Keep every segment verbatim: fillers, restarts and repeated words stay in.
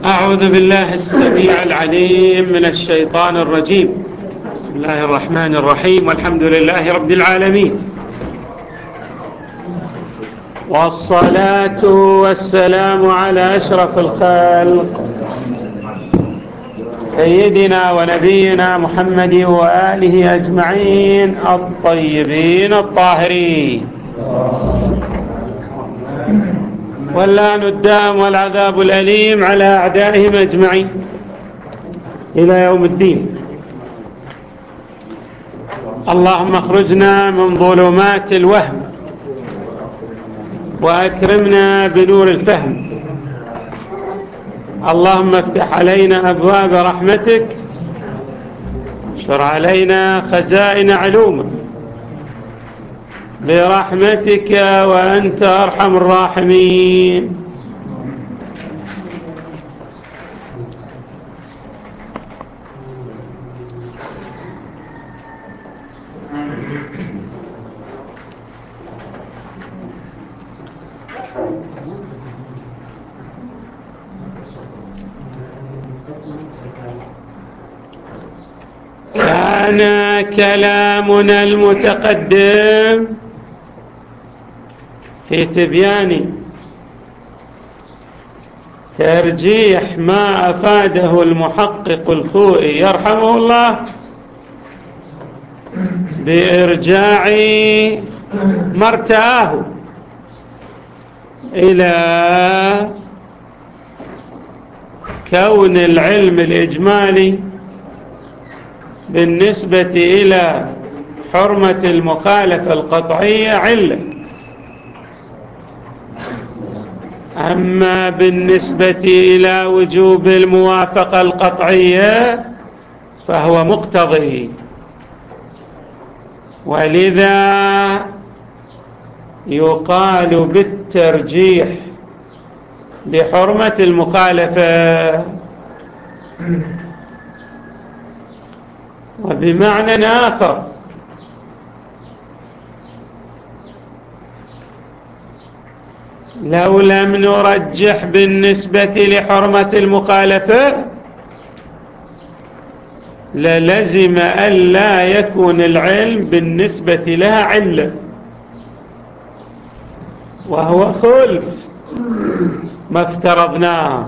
أعوذ بالله السميع العليم من الشيطان الرجيم. بسم الله الرحمن الرحيم، والحمد لله رب العالمين، والصلاة والسلام على أشرف الخلق سيدنا ونبينا محمد وآله أجمعين الطيبين الطاهرين. واللعن الدام والعذاب الأليم على أعدائهم أجمعين إلى يوم الدين. اللهم اخرجنا من ظلمات الوهم وأكرمنا بنور الفهم. اللهم افتح علينا أبواب رحمتك، اشر علينا خزائن علومك برحمتك وأنت أرحم الراحمين. كان كلامنا المتقدم في تبيان ترجيح ما أفاده المحقق الخوئي يرحمه الله بإرجاع ما ارتآه إلى كون العلم الإجمالي بالنسبة إلى حرمة المخالفة القطعية علة، أما بالنسبة إلى وجوب الموافقة القطعية فهو مقتضي. ولذا يقال بالترجيح لحرمة المخالفة. وبمعنى آخر، لو لم نرجح بالنسبة لحرمة المخالفة للزم ألا يكون العلم بالنسبة لها علة، وهو خلف ما افترضناه.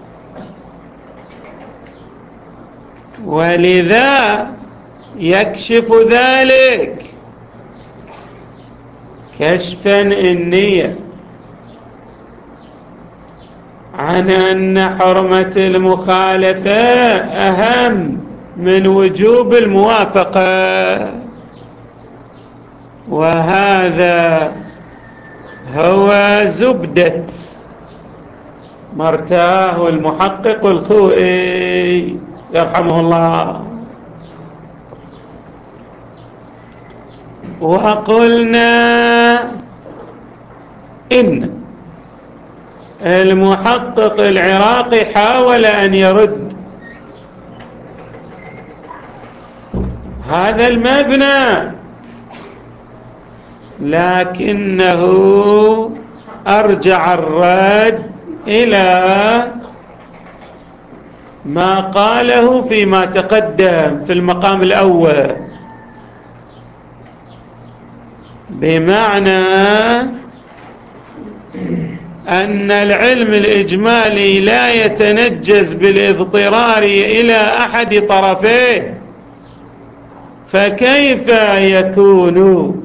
ولذا يكشف ذلك كشفا النية عن أن حرمة المخالفة أهم من وجوب الموافقة، وهذا هو زبدة ما ارتاه المحقق الخوئي يرحمه الله. وقلنا إن المحقق العراقي حاول أن يرد هذا المبنى، لكنه أرجع الرد إلى ما قاله فيما تقدم في المقام الأول، بمعنى أن العلم الإجمالي لا يتنجز بالاضطرار إلى أحد طرفيه، فكيف يكون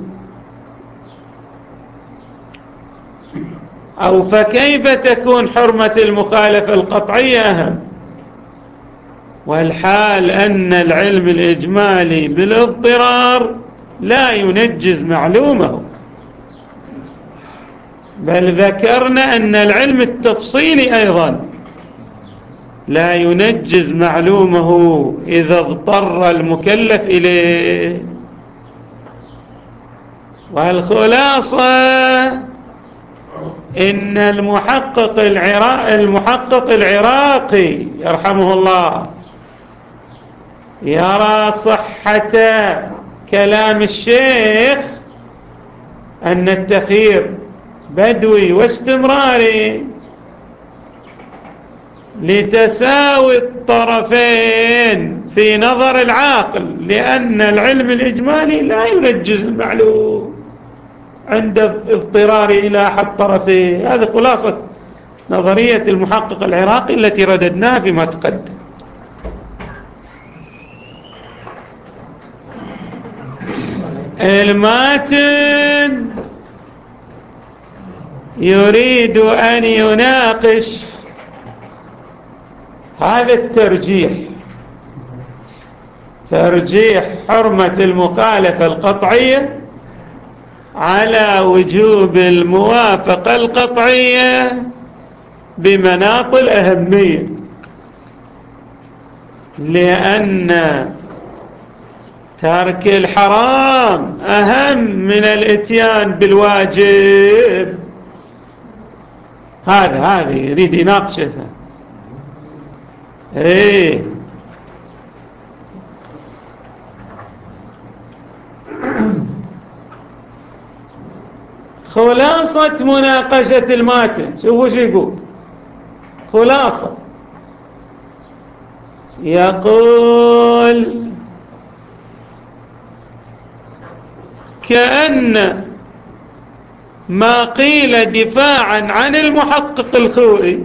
أو فكيف تكون حرمة المخالفة القطعية أهم، والحال أن العلم الإجمالي بالاضطرار لا ينجز معلومه، بل ذكرنا أن العلم التفصيلي أيضا لا ينجز معلومه إذا اضطر المكلف إليه. والخلاصة إن المحقق العراقي, المحقق العراقي يرحمه الله يرى صحة كلام الشيخ أن التخيير بدوي واستمراري، لتساوي الطرفين في نظر العاقل، لأن العلم الإجمالي لا ينجز المعلوم عند اضطرار إلى أحد طرفيه. هذه خلاصة نظرية المحقق العراقي التي رددناها فيما تقدم. الماتن يريد أن يناقش هذا الترجيح، ترجيح حرمة المخالفة القطعية على وجوب الموافقة القطعية بمناط الأهمية، لأن ترك الحرام أهم من الإتيان بالواجب. هذا هذا يريد يناقشها. ايه خلاصة مناقشة الماتن، شوفوا شو يقول. خلاصة يقول: كأن ما قيل دفاعا عن المحقق الخوئي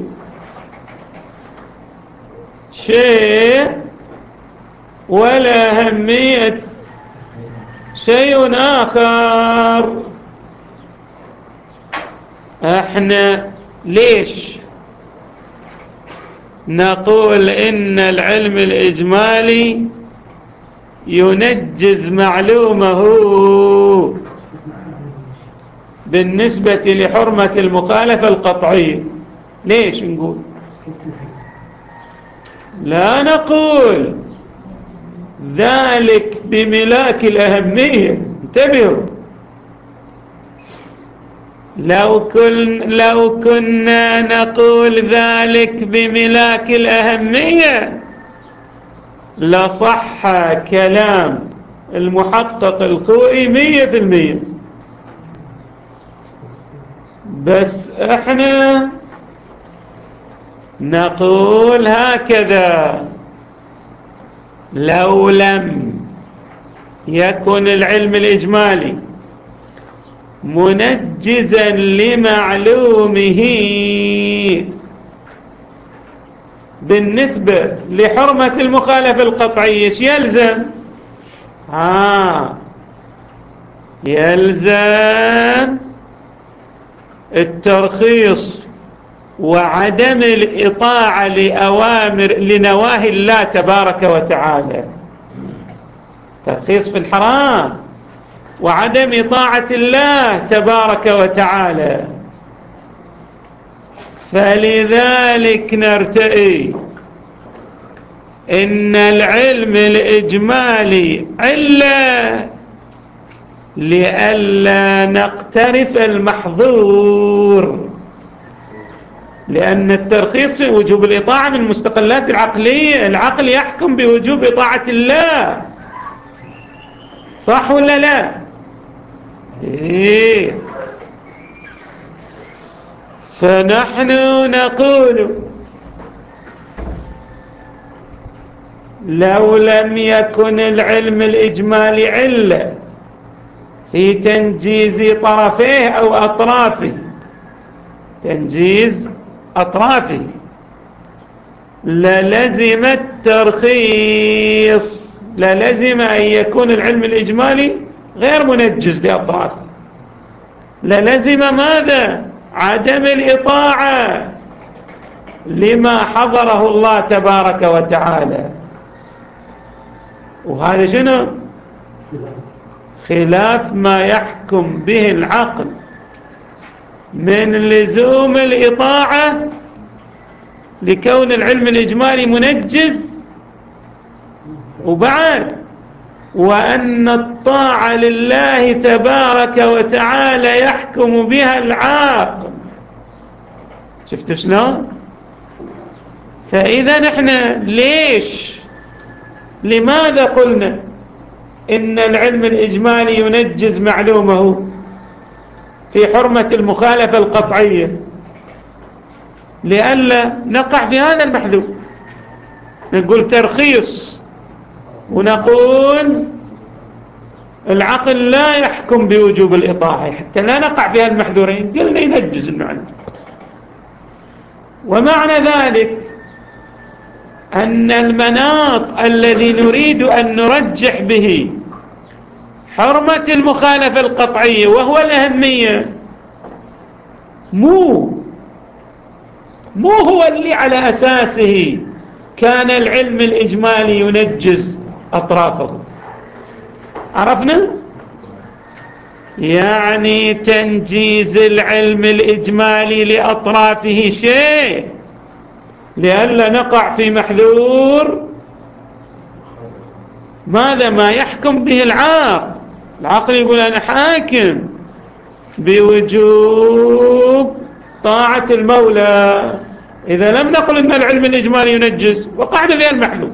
شيء، ولا أهمية شيء آخر. احنا ليش نقول إن العلم الإجمالي ينجز معلومه بالنسبة لحرمة المخالفة القطعية؟ ليش نقول؟ لا نقول ذلك بملاك الأهمية. انتبهوا، لو, كن لو كنا نقول ذلك بملاك الأهمية لصح كلام المحقق الخوئي مية في المية. بس احنا نقول هكذا: لو لم يكن العلم الإجمالي منجزا لمعلومه بالنسبة لحرمة المخالفة القطعية، ايش يلزم؟ آه يلزم الترخيص وعدم الإطاعة لأوامر لنواهي الله تبارك وتعالى. ترخيص في الحرام وعدم إطاعة الله تبارك وتعالى. فلذلك نرتئي إن العلم الإجمالي علة لئلا نقترف المحظور، لأن الترخيص وجوب الإطاعة من مستقلات العقلية. العقل يحكم بوجوب إطاعة الله، صح ولا لا؟ إيه. فنحن نقول لو لم يكن العلم الإجمالي علة في تنجيز طرفيه أو أطرافه، تنجيز أطرافه، للزم الترخيص، للزم أن يكون العلم الإجمالي غير منجز لأطرافه، للزم ماذا؟ عدم الإطاعة لما حضره الله تبارك وتعالى. وهذا شنو؟ خلاف ما يحكم به العقل من لزوم الإطاعة لكون العلم الإجمالي منجز، وبعد وأن الطاعة لله تبارك وتعالى يحكم بها العاقل. شفتوا شلون؟ فإذا نحن ليش لماذا قلنا إن العلم الإجمالي ينجز معلومه في حرمة المخالفة القطعية؟ لئلا نقع في هذا المحذور. نقول ترخيص ونقول العقل لا يحكم بوجوب الإطاعة حتى لا نقع في المحذورين، قلنا ينجز المعنى. ومعنى ذلك أن المناط الذي نريد أن نرجح به حرمة المخالفة القطعية وهو الأهمية مو مو هو اللي على أساسه كان العلم الإجمالي ينجز أطرافه. عرفنا؟ يعني تنجيز العلم الإجمالي لأطرافه شيء لئلا نقع في محذور ماذا ما يحكم به العاقل. العاقل يقول أنا حاكم بوجوب طاعة المولى، إذا لم نقل أن العلم الإجمالي ينجز وقعنا في المحذور.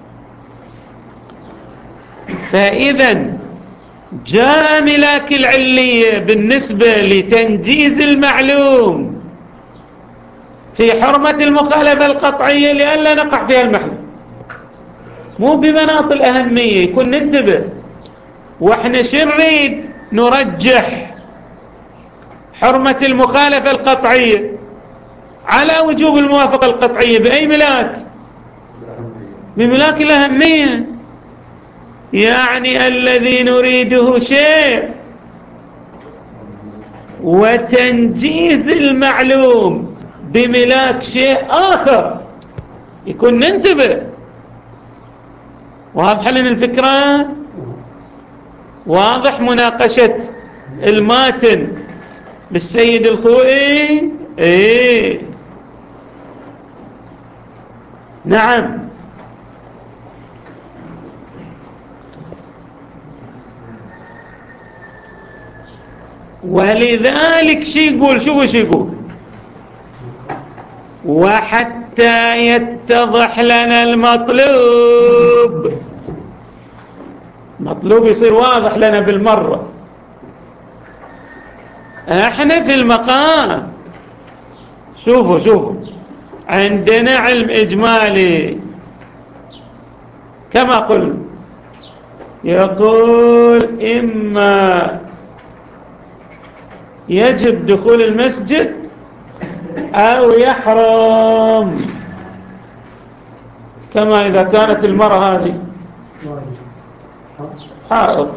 فإذا جاء ملاك العلية بالنسبة لتنجيز المعلوم في حرمة المخالفة القطعية لئلا نقع فيها المحذور، مو بمناط الأهمية. يكون ننتبه واحنا شو نريد نرجح حرمة المخالفة القطعية على وجوب الموافقة القطعية بأي ملاك؟ بملاك الأهمية. يعني الذي نريده شيء وتنجيز المعلوم بملاك شيء آخر، يكون ننتبه. واضح لنا الفكرة؟ واضح مناقشة الماتن بالسيد الخوئي؟ ايه نعم. ولذلك شي يقول، شوفوا شي يقول: وحتى يتضح لنا المطلوب، مطلوب يصير واضح لنا بالمرة. احنا في المقام شوفوا شوفوا عندنا علم إجمالي كما قلنا، يقول إما يجب دخول المسجد أو يحرم، كما إذا كانت المرأة هذه حائض.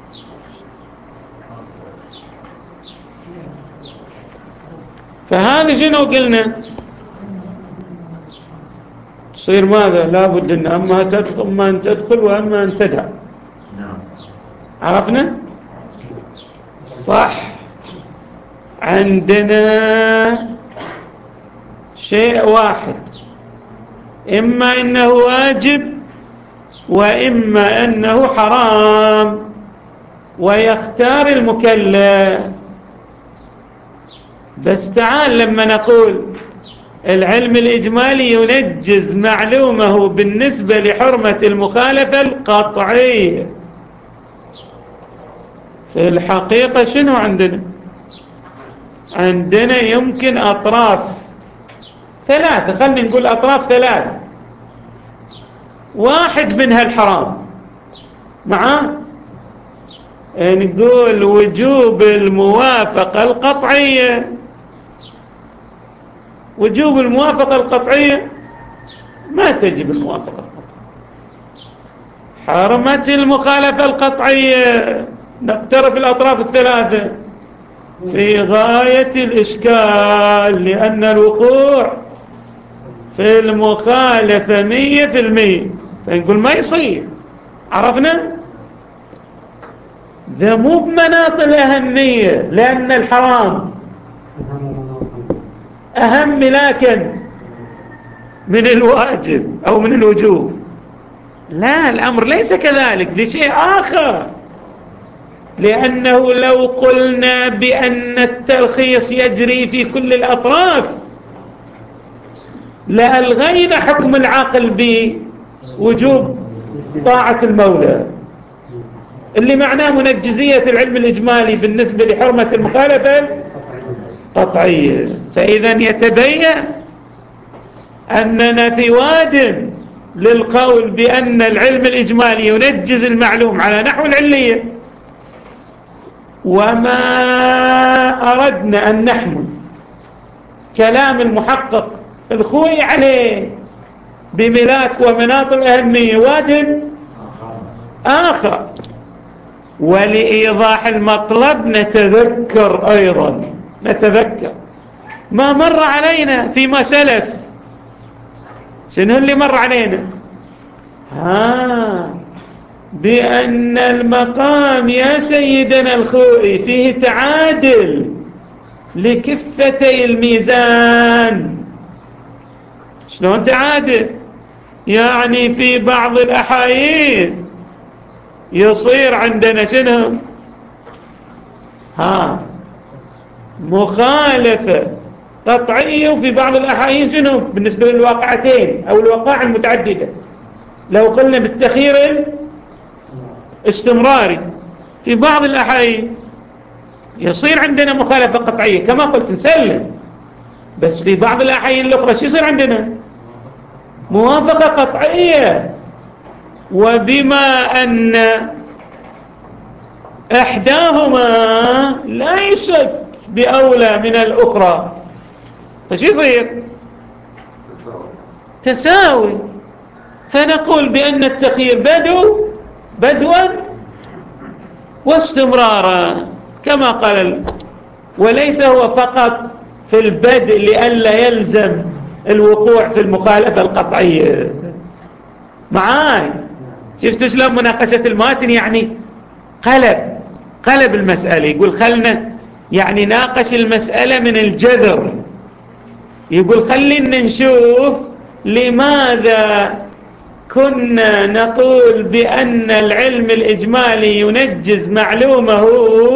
فهذا شنو قلنا؟ تصير ماذا؟ لابد أن أما تدخل أما أن تدخل وأما أن تدع. عرفنا؟ صح. عندنا شيء واحد، إما أنه واجب وإما أنه حرام، ويختار المكلف. بس تعال لما نقول العلم الإجمالي ينجز معلومه بالنسبة لحرمة المخالفة القطعية، في الحقيقة شنو عندنا؟ عندنا يمكن أطراف ثلاثة، خلينا نقول أطراف ثلاثة، واحد منها الحرام، معاه نقول وجوب الموافقة القطعية. وجوب الموافقة القطعية ما تجب الموافقة القطعية. حرمة المخالفة القطعية نقترف الأطراف الثلاثة في غاية الإشكال، لأن الوقوع في المخالفة مية في المية، فنقول ما يصير. عرفنا؟ ذا مو بمناط الأهمية، لأن الحرام أهم لكن من الواجب أو من الوجوب. لا، الأمر ليس كذلك، لشيء آخر. لأنه لو قلنا بأن الترخيص يجري في كل الأطراف لألغينا حكم العقل بوجوب طاعة المولى، اللي معناه منجزية العلم الإجمالي بالنسبة لحرمة المخالفة القطعية. فإذا يتبين أننا في واد للقول بأن العلم الإجمالي ينجز المعلوم على نحو العلية، وما أردنا أن نحمل كلام المحقق الخوئي عليه بملاك ومناط الأهمية واد آخر. ولإيضاح المطلب نتذكر أيضا نتذكر ما مر علينا فيما سلف. شنو اللي مر علينا؟ ها بأن المقام يا سيدنا الخوئي فيه تعادل لكفتي الميزان. شلون تعادل؟ يعني في بعض الأحايين يصير عندنا شنو؟ ها مخالفة قطعية، وفي بعض الأحايين شنو بالنسبة للواقعتين أو الوقائع المتعددة. لو قلنا بالتخيير الاستمراري في بعض الأحايين يصير عندنا مخالفة قطعية كما قلت نسلم، بس في بعض الأحايين الأخرى شو يصير عندنا؟ موافقة قطعية. وبما أن إحداهما لا يشك بأولى من الأخرى فش يصير؟ تساوي. فنقول بأن التخيير بدو بدوا واستمرارا كما قال، وليس هو فقط في البدء لئلا يلزم الوقوع في المخالفة القطعية. معاي شفتوا شلون مناقشة الماتن؟ يعني قلب قلب المسألة، يقول خلنا يعني ناقش المسألة من الجذر. يقول خلينا نشوف لماذا كنا نقول بأن العلم الإجمالي ينجز معلومه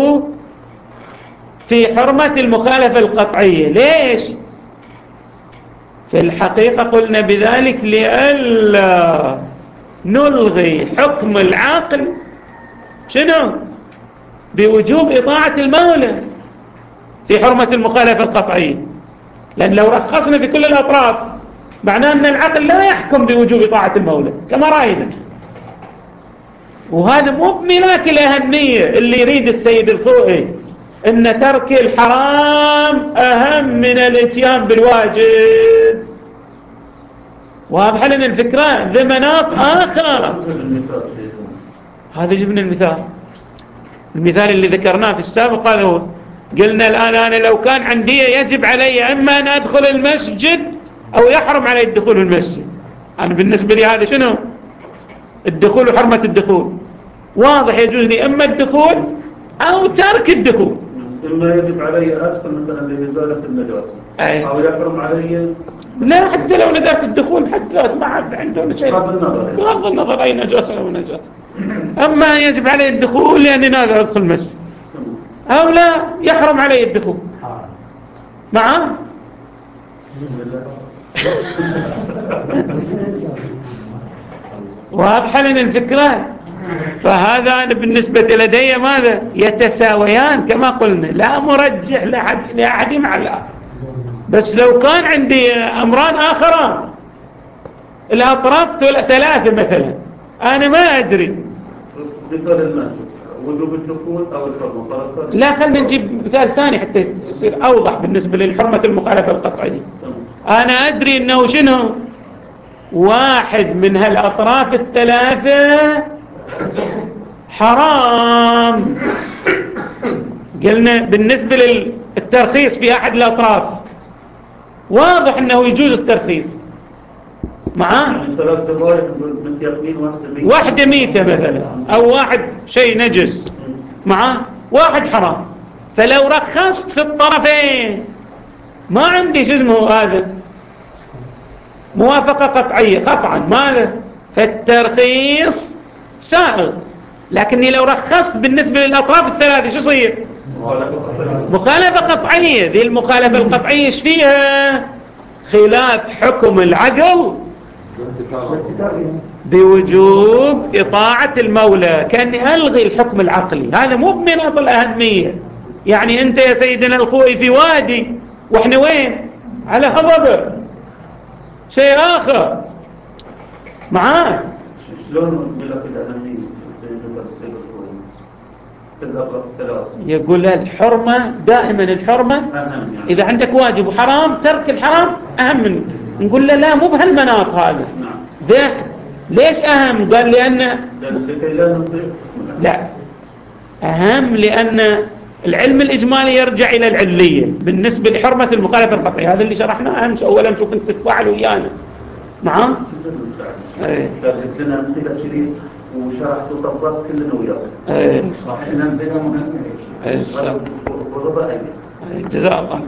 في حرمة المخالفة القطعية. ليش؟ في الحقيقة قلنا بذلك لئلا نلغي حكم العاقل شنو؟ بوجوب إطاعة المولى في حرمة المخالفة القطعية. لأن لو رخصنا في كل الأطراف معناه أن العقل لا يحكم بوجوب إطاعة المولى كما رأينا. وهذا مو بملاك الأهمية اللي يريد السيد الخوئي، إن ترك الحرام أهم من الاتيان بالواجب. واضح لنا الفكرة؟ ذي مناط آخر. هذا جبنا المثال المثال اللي ذكرناه في السابق. هذا هو. قلنا الآن أنا لو كان عندي يجب علي إما أن أدخل المسجد أو يحرم علي الدخول المسجد. أنا بالنسبة لي هذا شنو؟ الدخول وحرمة الدخول واضح. يجوز لي إما الدخول أو ترك الدخول. إما يجب علي أدخل مثلا لإزالة النجاسة أي. أو يحرم علي. لا حتى لو نذرت الدخول حتى ما عاد عندهم شيء بغض النظر بغض النظر أي نجاسة أو نجاسة. أما يجب علي الدخول لأني ناظر أدخل المسجد، أو لا يحرم علي الدخول معه. واضحة لنا الفكرة. فهذا بالنسبة لدي ماذا؟ يتساويان كما قلنا، لا مرجح لأحد, لأحد مع الآخر. بس لو كان عندي أمران آخران الأطراف ثلاثة مثلا أنا ما أدري وجوب الدخول أو الحرمة. لا خلنا نجيب مثال ثاني حتى يصير أوضح بالنسبة للحرمة المخالفة القطعية. أنا أدري أنه شنو واحد من هالأطراف الثلاثة حرام. قلنا بالنسبة للترخيص في أحد الأطراف واضح أنه يجوز الترخيص معاه واحدة ميتة مثلا أو واحد شيء نجس معاه واحد حرام. فلو رخصت في الطرفين ما عندي شو اسمه هذا موافقة قطعية قطعا ماذا؟ فالترخيص سائغ. لكني لو رخصت بالنسبة للأطراف الثلاثة شو يصير؟ مخالفة قطعية. ذي المخالفة القطعية ايش فيها؟ خلاف حكم العقل بوجوب إطاعة المولى، كأني ألغي الحكم العقلي. هذا مو بمناط الأهمية. يعني أنت يا سيدنا الخوئي في وادي وإحنا وين؟ على هضبة شيء آخر. معاه شلون ملك الأهمية بالنسبة للسيد الخوي في الأطراف الثلاثة؟ يقول الحرمة دائما الحرمة أهم يعني. إذا عندك واجب وحرام ترك الحرام أهم منه. نقول له لا مو بهالمناط هذا. نعم. ده ليش أهم؟ قال لأن لا أهم لأن العلم الإجمالي يرجع إلى العلية بالنسبة لحرمة المخالفة القطعية. هذا اللي شرحناه أمس أولا شوف أنت تتفاعل ويانا. نعم. ايه قلت لنا أمثلة كذي وشرحت وطبقت كلنا وياك. ايه صح. إن أمثلة مهمة. ايه ورضا جزاء الله.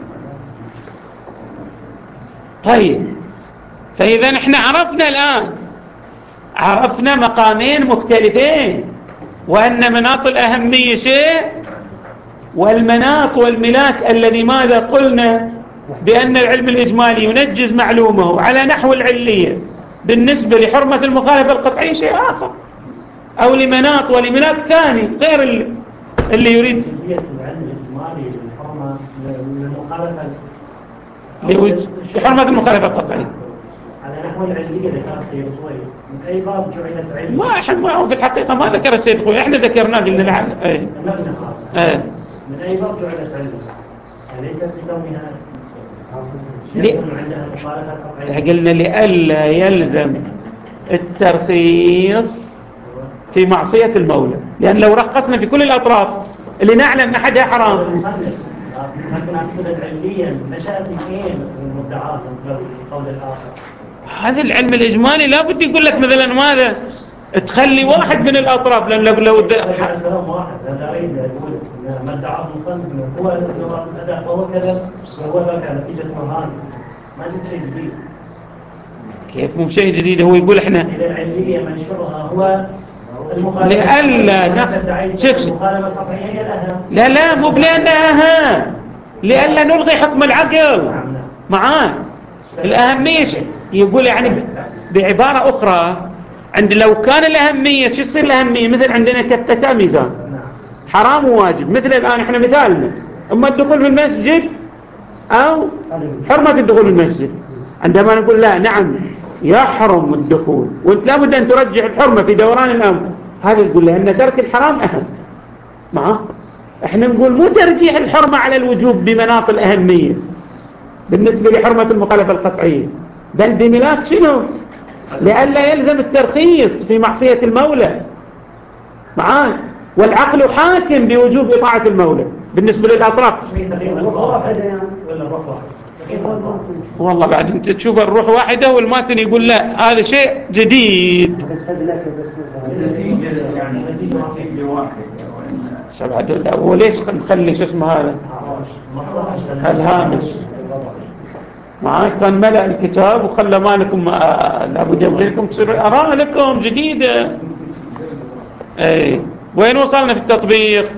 طيب فإذا احنا عرفنا الآن عرفنا مقامين مختلفين، وأن مناط الأهمية شيء، والمناط والملاك الذي ماذا قلنا بأن العلم الإجمالي ينجز معلومه على نحو العلية بالنسبة لحرمة المخالفة القطعية شيء آخر، أو لمناط ولملاك ثاني غير اللي, اللي يريد جزئية العلم الإجمالي للحرمة للمخالفة لحرمة المخالفة القطعية على نحو العلية ذكر السيد خوي من أي باب جعلت علم؟ ما احنا ما في الحقيقة ما ذكر السيد خوي، احنا ذكرنا قلنا العلم ايه المبنى خاص ايه من أي باب جعلت علم؟ ليست لكونها لي... عندها مخالفة قطعية. قلنا لئلا يلزم الترخيص في معصية المولى، لأن لو رخصنا في كل الأطراف اللي نعلم أحدها حرام. لكن أقصد علميا نشأت فين المدعاة القول الآخر؟ هذا العلم الإجمالي لا بد يقول لك مثلا ماذا تخلي واحد من الأطراف، لأن لو لو كلام واحد أنا أريد أقول ما ادعاه المصنف هو الأداء وهو كذا وهو ذاك نتيجة مهان ما جبت شيء جديد. كيف مو شيء جديد؟ هو يقول احنا إذا العلمية منشرها هو لألا نخ... شوف لا لا مو بلأنها أهم، لألا نلغي حكم العقل معاه. الأهمية يقول يعني بعبارة أخرى عند لو كان الأهمية شو يصير الأهمية؟ مثل عندنا كفتة ميزان حرام وواجب، مثل الآن احنا مثالنا اما الدخول في المسجد أو حرمة الدخول في المسجد. عندما نقول لا نعم يحرم الدخول وانت لابد أن ترجح الحرمة في دوران الأمر، هذا يقول له أن ترك الحرام أهم معه. احنا نقول مو ترجيح الحرمة على الوجوب بمناط الأهمية بالنسبة لحرمة المخالفة القطعية، بل بملاك شنو؟ لئلا يلزم الترخيص في معصية المولى معاه، والعقل حاكم بوجوب إطاعة المولى بالنسبة للأطراف. والله بعد انت تشوف الروح واحدة والماتن يقول لا هذا شيء جديد. النتيجة يعني نتيجة واحدة. سبعة دولار وليش نخلي شو اسمه هذا الهامش معاك؟ كان ملأ الكتاب وخلى مالكم لابد يبغي لكم تصير أراء لكم جديدة. اي وين وصلنا في التطبيق؟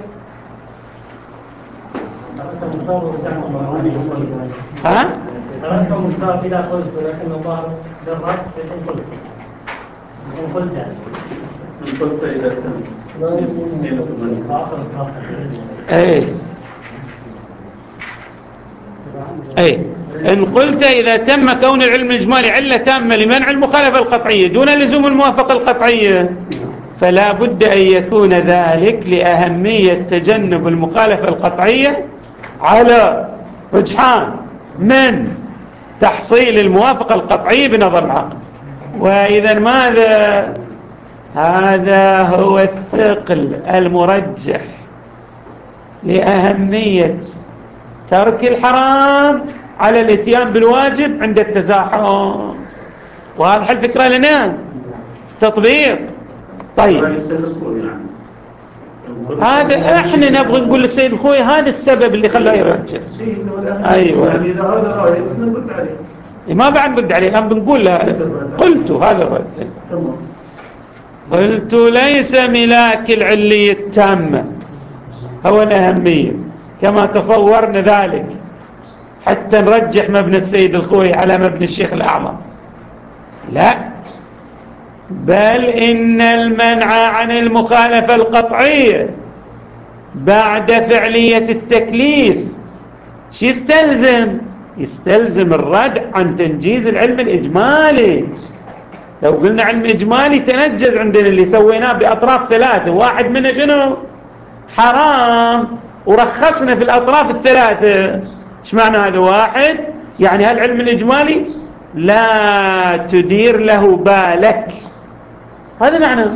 ها؟ تركتم الباب إلى قلت ولكن الله بالرب إن قلت إن قلت إن قلت إذا تم اي اي إن قلت إذا تم كون العلم الإجمالي علة تامة لمنع المخالفة القطعية دون لزوم الموافقة القطعية، فلا بد أن يكون ذلك لأهمية تجنب المخالفة القطعية على رجحان من تحصيل الموافقة القطعية بنظر العقل. وإذا ماذا؟ هذا هو الثقل المرجح لأهمية ترك الحرام على الاتيان بالواجب عند التزاحم. وهذا الفكرة لنا تطبيق. طيب هذا احنا نبغى نقول للسيد الخوي هذا السبب اللي خلاه يرجع. ايوه يعني اذا هذا رايك نرد عليه ما بعد نرد عليه الان بنقول له قلت هذا الرد. قلت ليس ملاك العلية التامة هو الأهمية كما تصورنا ذلك حتى نرجح مبنى السيد الخوي على مبنى الشيخ الأعظم، لا، بل إن المنع عن المخالفة القطعية بعد فعلية التكليف شو يستلزم؟ يستلزم الردع عن تنجيز العلم الإجمالي. لو قلنا علم إجمالي تنجز عندنا اللي سويناه بأطراف ثلاثة، واحد منه شنو؟ حرام، ورخصنا في الأطراف الثلاثة. ايش معنى هذا؟ واحد يعني هالعلم الإجمالي لا تدير له بالك، هذا معناه.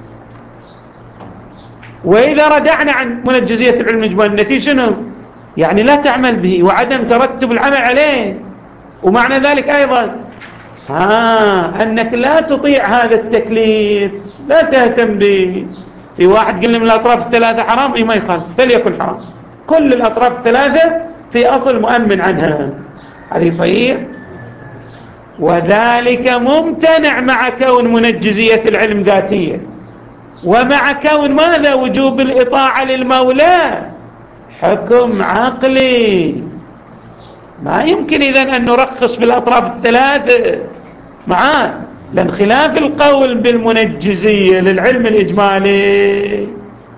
وإذا ردعنا عن منجزية العلم الإجمالي النتيجة شنو؟ يعني لا تعمل به وعدم ترتب العمل عليه. ومعنى ذلك أيضا ها أنك لا تطيع هذا التكليف، لا تهتم به. في واحد قلنا من الأطراف الثلاثة حرام، إيه ما يخالف، فليكن حرام. كل الأطراف الثلاثة في أصل مؤمن عنها، هذه صحيح. وذلك ممتنع مع كون منجزية العلم ذاتية، ومع كون ماذا؟ وجوب الإطاعة للمولى حكم عقلي. ما يمكن إذن أن نرخص في الأطراف الثلاثة معاه، لأن خلاف القول بالمنجزية للعلم الإجمالي.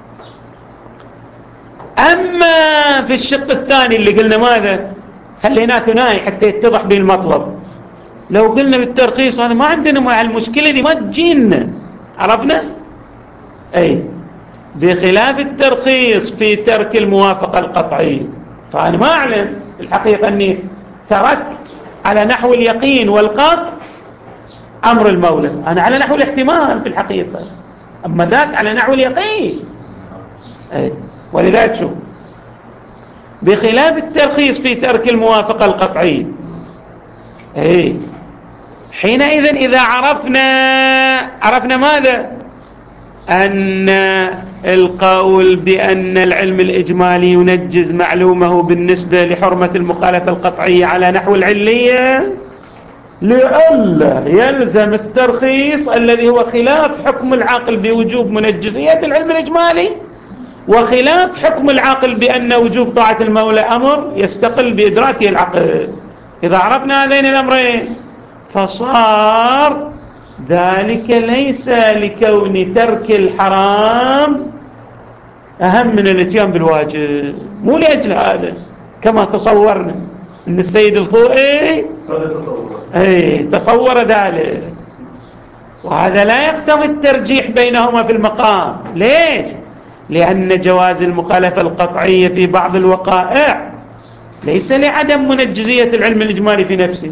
أما في الشق الثاني اللي قلنا ماذا؟ خليناه ثنائي حتى يتضح به المطلب. لو قلنا بالترخيص هذا ما عندنا مع المشكلة دي، ما تجينا، عرفنا؟ أي بخلاف الترخيص في ترك الموافقة القطعية، فأنا ما أعلم الحقيقة أني تركت على نحو اليقين والقطع أمر المولى، أنا على نحو الاحتمال في الحقيقة، أما ذاك على نحو اليقين. أي ولذلك شو بخلاف الترخيص في ترك الموافقة القطعية. أي حينئذ إذا عرفنا عرفنا ماذا؟ أن القول بأن العلم الإجمالي ينجز معلومه بالنسبة لحرمة المخالفة القطعية على نحو العلية، لئلا يلزم الترخيص الذي هو خلاف حكم العاقل بوجوب منجزية العلم الإجمالي، وخلاف حكم العاقل بأن وجوب طاعة المولى أمر يستقل بإدراكه العقل. إذا عرفنا هذين الأمرين فصار ذلك ليس لكون ترك الحرام أهم من الاتيان بالواجب، مو لأجل هذا كما تصورنا أن السيد الخوئي أي تصور ذلك. وهذا لا يقتضي الترجيح بينهما في المقام. ليش؟ لأن جواز المخالفة القطعية في بعض الوقائع ليس لعدم منجزية العلم الإجمالي في نفسه.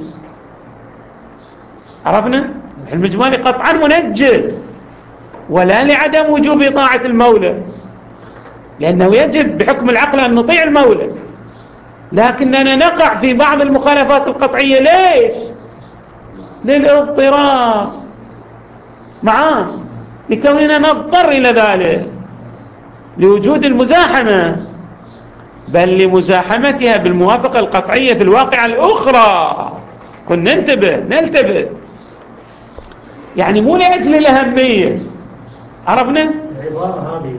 عرفنا؟ العلم الإجمالي قطعا منجز، ولا لعدم وجوب طاعة المولى، لأنه يجب بحكم العقل أن نطيع المولى، لكننا نقع في بعض المخالفات القطعية. ليش؟ للاضطرار معاه، لكوننا نضطر إلى ذلك لوجود المزاحمة، بل لمزاحمتها بالموافقة القطعية في الواقع الأخرى. كن ننتبه ننتبه يعني مو لأجل الأهمية. عرفنا؟ العبارة هذه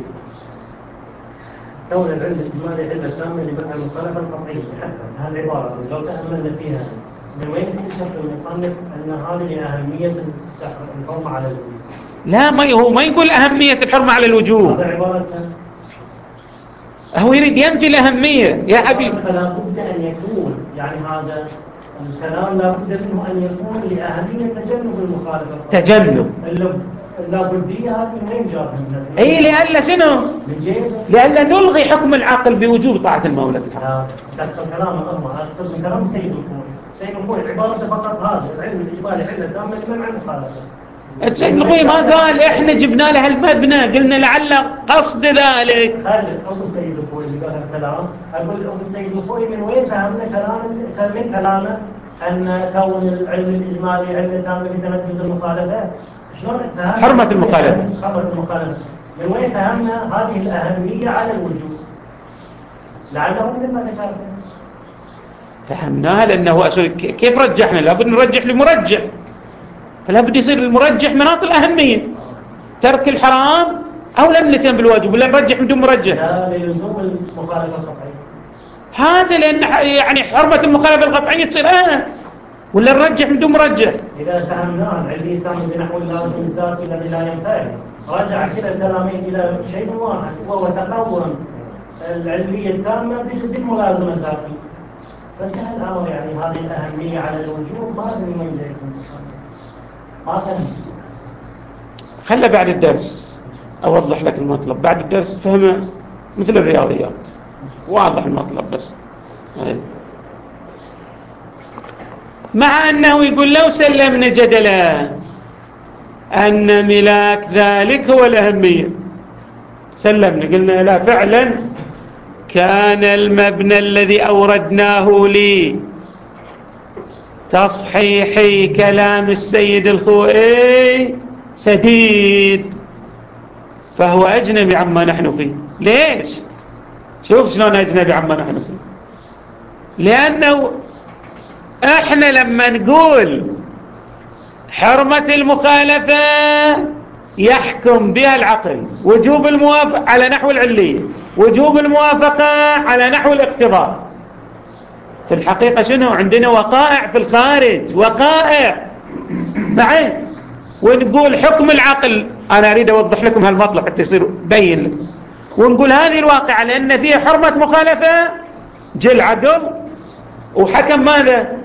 كون العلم الإجمالي علة تامة لمنع المخالفة القطعية، حتى هالعبارة لو تأملنا فيها من وين اكتشف المصنف أن هذه لأهمية الحرمة على الوجوب؟ لا، ما هو ما يقول أهمية الحرمة على الوجوب، هذا عبارة هو يريد ينفي الأهمية يا حبيبي. فلا بد أن يكون يعني هذا الكلام لا بد منه أن يكون لأهمية تجنب المخالفة. تجنب لا بدية هذه من وين جابها؟ أي لألا شنو؟ من جيبه، لألا نلغي حكم العقل بوجوب طاعة المولى. لا تدخل كلام الله، أقصد من كلام سيد الخوي. سيد الخوي عبارة فقط هذا العلم الإجمالي علة تامة لمنع المخالفة. السيد الخوي ما قال إحنا جبنا له المبنى، قلنا لعل قصد ذلك. خالد أبو السيد الخوي اللي قال الكلام، أقول أبو السيد الخوي من وين فهمنا كلام من كلامه أن كون العلم الإجمالي علة تامة لتنفيذ المخالفة؟ شلون فهم حرمة المخالفة؟ حرمة المخالفة من وين فهمنا هذه الأهمية على الوجوب؟ لعله مثل ما ذكرت فهمناها، لأنه أصل كيف رجحنا؟ لابد نرجح لمرجح، فلا بد يصير المرجح مناط الأهمية، ترك الحرام أو لم نتم بالواجب، ولا نرجح بدون مرجح؟ لا، للزوم المخالفة القطعية. هذا لأن يعني حرمة المخالفة القطعية تصير آه ولا نرجح بدون مرجح؟ إذا فهمناه العلمية التامة بنحو اللازم الذاتي الذي لا ينفعل، رجع كلا الكلامين إلى شيء واحد، وهو تقوم العلمية التامة بالملازمة الذاتية. بس هل الأمر يعني هذه الأهمية على الوجوب ما أدري من اللي يكون ما فهم. خلى بعد الدرس أوضح لك المطلب، بعد الدرس تفهمه مثل الرياضيات، واضح المطلب بس. مع أنه يقول لو سلمنا جدلا أن ملاك ذلك هو الأهمية، سلمنا قلنا لا فعلا كان المبنى الذي أوردناه لتصحيح كلام السيد الخوئي سديد، فهو أجنبي عما نحن فيه. ليش؟ شوف شلون أجنبي عما نحن فيه. لأنه احنا لما نقول حرمة المخالفة يحكم بها العقل، وجوب الموافقة على نحو العلية، وجوب الموافقة على نحو الاقتضاء. في الحقيقة شنو عندنا؟ وقائع في الخارج، وقائع معي، ونقول حكم العقل. أنا أريد أوضح لكم هالمطلب حتى يصير بين لكم. ونقول هذه الواقعة لأن فيها حرمة مخالفة جل عدل وحكم ماذا؟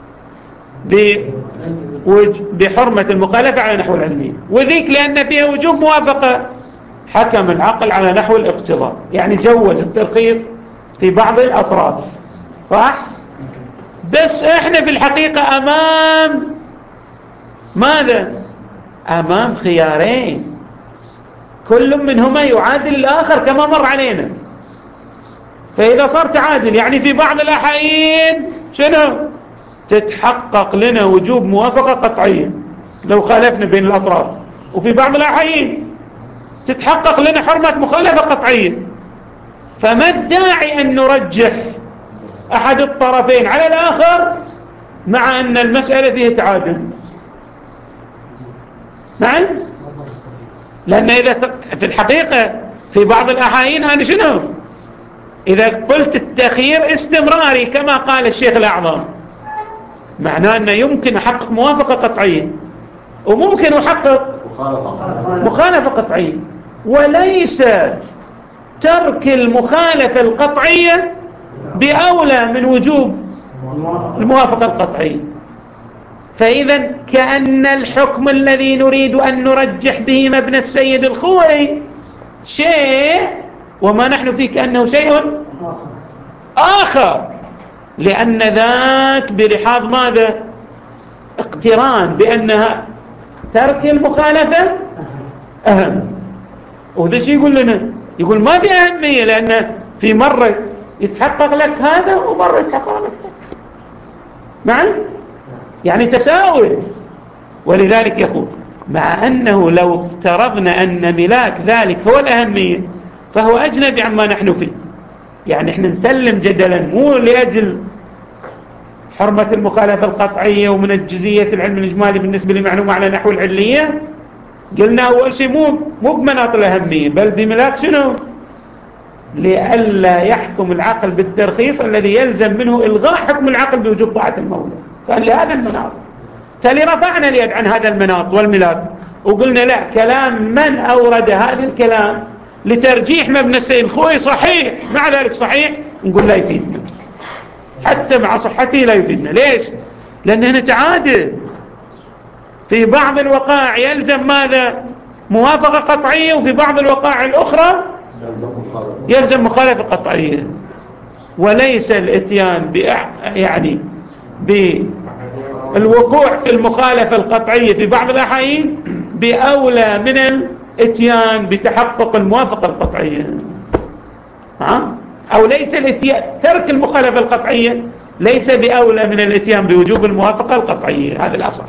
بحرمة المخالفة على نحو العلمية، وذيك لأن فيها وجوب موافقة حكم العقل على نحو الاقتضاء، يعني جوز الترخيص في بعض الأطراف، صح؟ بس احنا في الحقيقة أمام ماذا؟ أمام خيارين كل منهما يعادل الآخر كما مر علينا. فإذا صار تعادل يعني في بعض الأحايين شنو؟ تتحقق لنا وجوب موافقة قطعية لو خالفنا بين الأطراف، وفي بعض الأحايين تتحقق لنا حرمة مخالفة قطعية. فما الداعي أن نرجح أحد الطرفين على الآخر مع أن المسألة فيها تعادل؟ نعم، لأن إذا في الحقيقة في بعض الأحايين أنا شنو؟ إذا قلت التخيير استمراري كما قال الشيخ الأعظم، معناه أنه يمكن أحقق موافقة قطعية وممكن أحقق مخالفة قطعية، وليس ترك المخالفة القطعية بأولى من وجوب الموافقة القطعية. فإذا كأن الحكم الذي نريد أن نرجح به مبنى السيد الخوئي شيء وما نحن فيه كأنه شيء آخر، لأن ذاك برحاب ماذا؟ اقتران بأنها ترك المخالفة أهم. وذا شيء يقول لنا؟ يقول ما في أهمية، لأن في مرة يتحقق لك هذا ومرة يتحقق لك معا، يعني تساوي. ولذلك يقول مع أنه لو افترضنا أن ملاك ذلك هو الأهمية فهو أجنبي عما نحن فيه. يعني احنا نسلم جدلا مو لأجل حرمة المخالفة القطعية ومن الجزئية العلم الإجمالي بالنسبة لمعلومة على نحو العلية، قلنا أول شيء مو مو بمناط الأهمية بل بملاك شنو؟ لئلا يحكم العقل بالترخيص الذي يلزم منه إلغاء حكم العقل بوجوب طاعة المولى. كان لهذا المناط، فلي رفعنا اليد عن هذا المناط والملاك وقلنا لا، كلام من أورد هذا الكلام لترجيح مبنى السيد الخوئي صحيح، مع ذلك صحيح نقول لا يفيدنا، حتى مع صحته لا يفيدنا. ليش؟ لأن هنا تعادل، في بعض الوقائع يلزم ماذا؟ موافقة قطعية، وفي بعض الوقائع الأخرى يلزم مخالفة قطعية. وليس الاتيان بأع... يعني بالوقوع في المخالفة القطعية في بعض الأحايين بأولى من الاتيان بتحقق الموافقة القطعية. ها؟ أو ليس الاتيان ترك المخالفة القطعية ليس بأولى من الاتيان بوجوب الموافقة القطعية، هذا الأصل.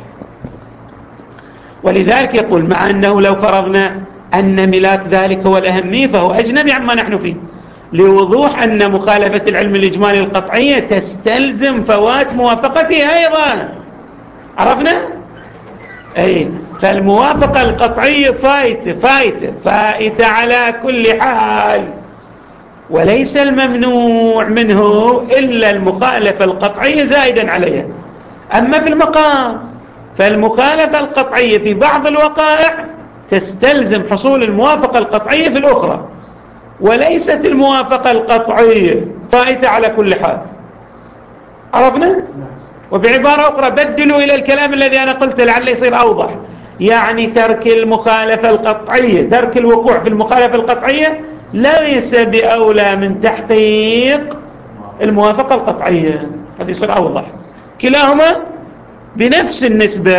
ولذلك يقول مع أنه لو فرضنا أن ملاك ذلك هو الأهمية فهو أجنبي عما نحن فيه، لوضوح أن مخالفة العلم الإجمالي القطعية تستلزم فوات موافقته أيضا. عرفنا؟ أي فالموافقة القطعية فايتة فايتة فائتة على كل حال، وليس الممنوع منه إلا المخالفة القطعية زائدا عليها. أما في المقام فالمخالفة القطعية في بعض الوقائع تستلزم حصول الموافقة القطعية في الأخرى، وليست الموافقة القطعية فائتة على كل حال. عرفنا؟ وبعبارة أخرى بدلوا إلى الكلام الذي أنا قلت لعله يصير أوضح، يعني ترك المخالفة القطعية، ترك الوقوع في المخالفة القطعية ليس بأولى من تحقيق الموافقة القطعية. هذا يصير أوضح، كلاهما بنفس النسبة.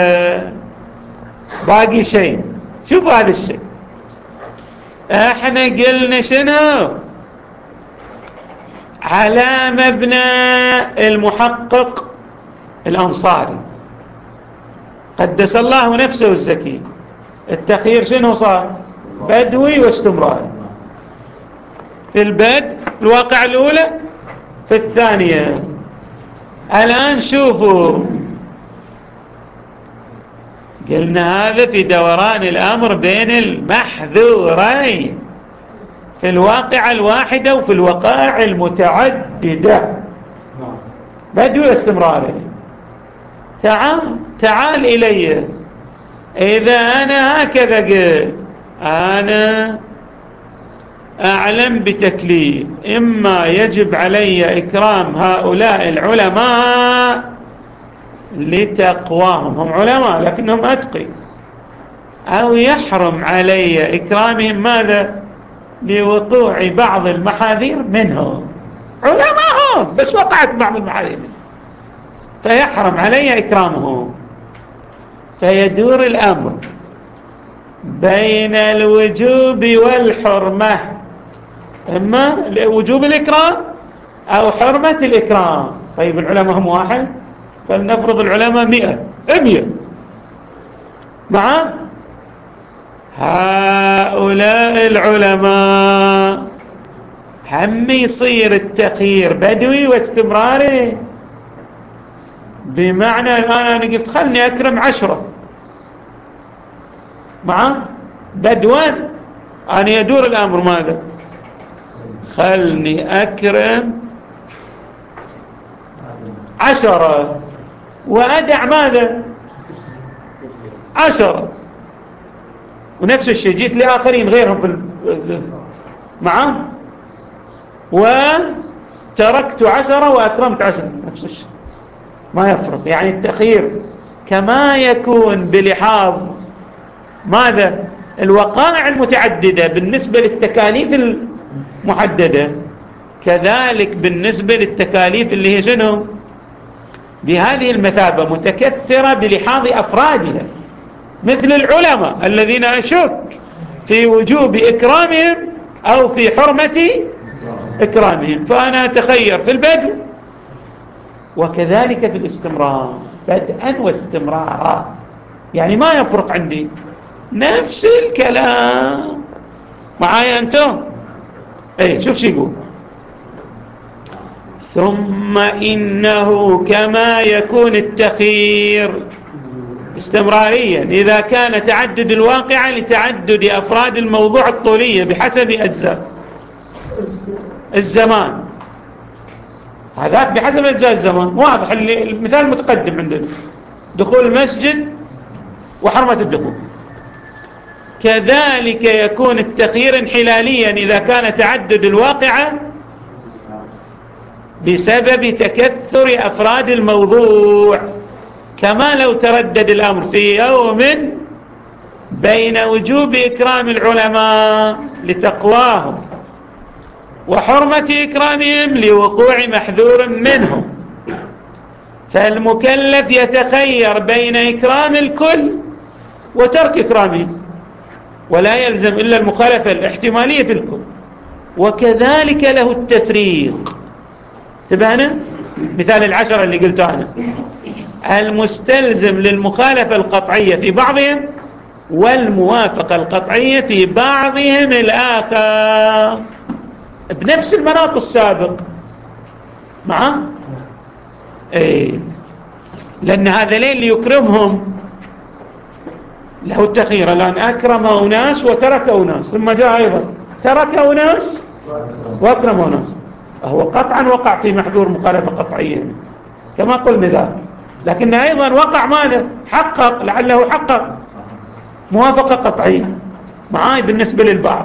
باقي شيء، شوفوا هذا الشيء، احنا قلنا شنو على مبنى المحقق الأنصاري قدس الله نفسه الزكي، التخيير شنو صار؟ بدوي واستمراري. في البدء الواقع الأولى، في الثانية. الآن شوفوا، قلنا هذا في دوران الأمر بين المحذورين في الواقع الواحدة وفي الوقائع المتعددة، بدوي واستمراري. تعال تعال إلي، إذا أنا هكذا قلت أنا أعلم بتكليف، إما يجب علي إكرام هؤلاء العلماء لتقواهم، هم علماء لكنهم أتقي، أو يحرم علي إكرامهم ماذا؟ لوقوع بعض المحاذير منهم، علماءهم بس وقعت بعض المحاذير منهم فيحرم علي إكرامهم. فيدور الأمر بين الوجوب والحرمة، إما وجوب الإكرام أو حرمة الإكرام. طيب العلماء هم واحد، فلنفرض العلماء مئة مئة مع هؤلاء العلماء، هم يصير التخيير بدوي واستمراري. بمعنى الآن أنا قلت خلني أكرم عشرة مع بدوان، أنا يدور الأمر ماذا؟ خلني أكرم عشرة وأدع ماذا؟ عشرة. ونفس الشيء جيت لآخرين غيرهم في معهم وتركت عشرة وأكرمت عشرة، نفس الشيء ما يفرق. يعني التخيير كما يكون بلحاظ ماذا؟ الوقائع المتعددة بالنسبة للتكاليف المحددة، كذلك بالنسبة للتكاليف اللي هي شنو؟ بهذه المثابة متكثرة بلحاظ أفرادها، مثل العلماء الذين أشك في وجوب إكرامهم أو في حرمة إكرامهم، فأنا أتخير في البدء وكذلك في الاستمرار، بدءا واستمرارا، يعني ما يفرق عندي، نفس الكلام. معايا أنتم؟ ايه شوف شو يقول: ثم إنه كما يكون التخيير استمراريا إذا كان تعدد الواقع لتعدد أفراد الموضوع الطولية بحسب أجزاء الزمان، هذاك بحسب أجزاء الزمان واضح. المثال المتقدم عندنا دخول المسجد وحرمة الدخول. كذلك يكون التخيير انحلاليا إذا كان تعدد الواقع بسبب تكثر أفراد الموضوع، كما لو تردد الأمر في يوم بين وجوب إكرام العلماء لتقواهم وحرمة إكرامهم لوقوع محذور منهم، فالمكلف يتخير بين إكرام الكل وترك إكرامهم، ولا يلزم إلا المخالفة الاحتمالية في الكل، وكذلك له التفريق. تبهنا مثال العشرة اللي قلت أنا، المستلزم للمخالفة القطعية في بعضهم والموافقة القطعية في بعضهم الآخر بنفس المناط السابق. معه ايه، لأن هذا لين اللي يكرمهم له التخيير. الآن أكرم أناس وترك أناس، ثم جاء أيضا ترك أناس وأكرم أناس، هو قطعا وقع في محذور مخالفة قطعية كما قلنا ذلك، لكن أيضا وقع ماذا؟ حقق، لعله حقق موافقة قطعية معاي بالنسبة للبعض.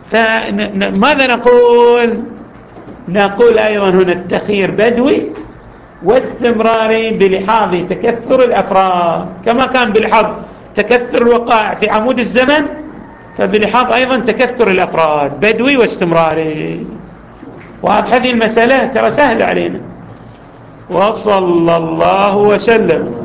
فماذا نقول؟ نقول أيضا هنا التخيير بدوي واستمراري بلحاظ تكثر الأفراد، كما كان بلحاظ تكثر الوقائع في عمود الزمن، فبلحاظ أيضا تكثر الأفراد بدوي واستمراري. وهذه هذه المسألة ترى سهلة علينا. وصلى الله وسلم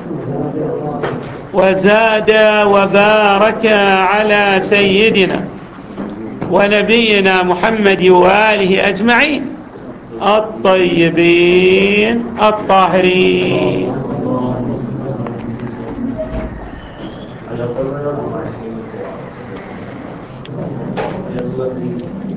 وزاد وبارك على سيدنا ونبينا محمد وآله أجمعين الطيبين الطاهرين.